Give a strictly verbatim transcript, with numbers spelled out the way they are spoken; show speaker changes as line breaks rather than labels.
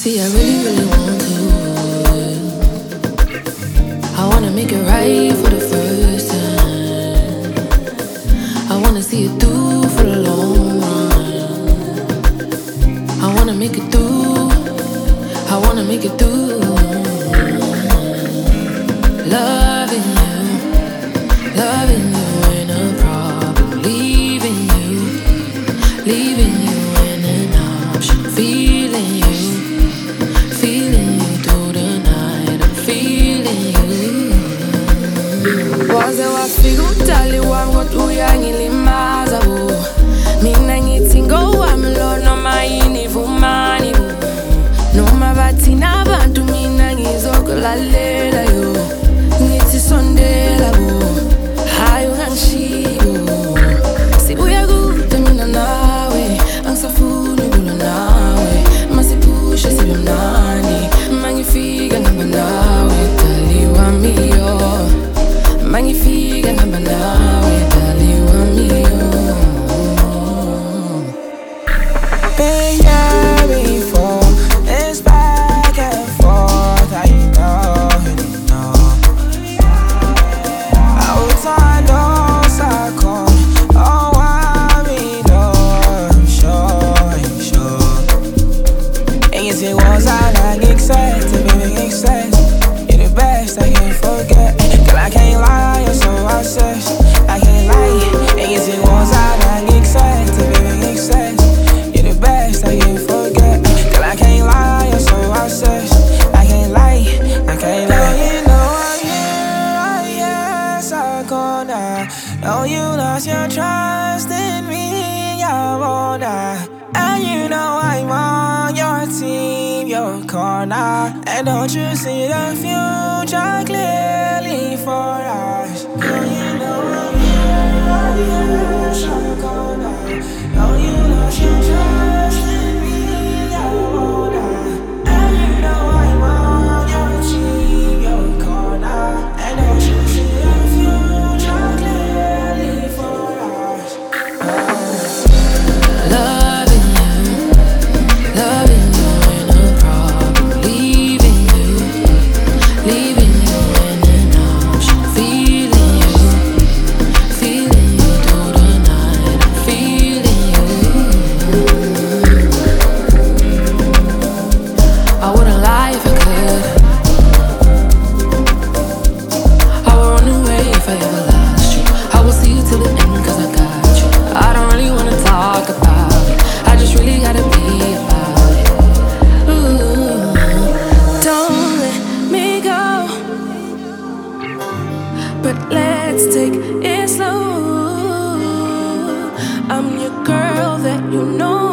See, I really, really want to. I wanna make it right for the first time. I wanna see it through for the long run. I wanna make it through. I wanna make it through. Loving you, loving you ain't a problem. Leaving you, leaving you ain't an option. Feeling you, feeling you through the night. I'm feeling you.
Waze wafika udali wami kodwa uyangilimaza bo. Mina ngithi ngowami lo noma yini vumani bo. Noma bathina abantu mina ngizokulalela yo. Ngithi sondela bo, hayi ungangishiyo. Sibuya kude mina nawe, angisafuni ukulwa nawe. Masiphushe sibe mnandi, mangifika ngihamba nawe dali wami yo. Mangifika ngihamba nawe dali wami yo.
Baby, before it's back and forth, how you know, you know. I was on those I call, oh, I mean, no, I'm sure, I'm sure. And you say, was I like excited, baby, excited. You're the best, I can't forget. Girl, I can't lie, you're so obsessed. I can't lie. And you say, was I like excited, baby, excited. You're the best, I can't forget. Girl, I can't lie, you're so obsessed. I can't lie, I can't lie. You know I'm here, I yes, I'm gonna. Know you lost your trust in me, I wanna. And you know I'm on your team, your corner. And don't you see the future clearly for us? Girl, you know I'm here, I yes, I'm gonna. Know you lost your trust in me, I wanna. And you know I'm on your team, your corner. And don't you see the future clearly for us?
Loving you, loving you ain't a problem. Leaving you, leaving you ain't an option. Feeling you, feeling you through the night. I'm feeling you. I wouldn't lie if I could. I would run away if I ever lost you. I will see you till the end 'cause I got you. I don't really wanna talk about it. I just really gotta be about it. Ooh.
Don't let me go, but let's take it slow. I'm your girl that you know.